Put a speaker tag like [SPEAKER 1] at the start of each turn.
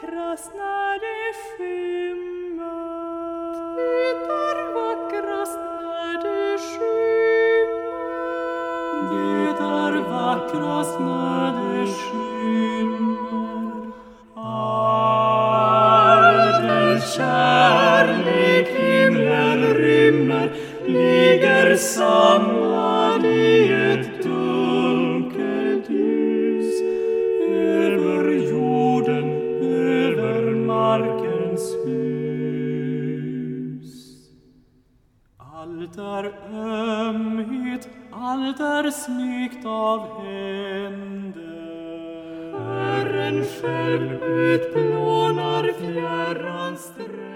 [SPEAKER 1] vackrast när det skymmer.
[SPEAKER 2] Det är vackrast när det skymmer.
[SPEAKER 1] Det är vackrast när det skymmer. All den kärlek himlen rymmer ligger samlad i ett dunkelt ljus över jorden, över markens hus. Allt är ömhet, allt är smygt av händer. Herren själv utplånar fjärran stränder.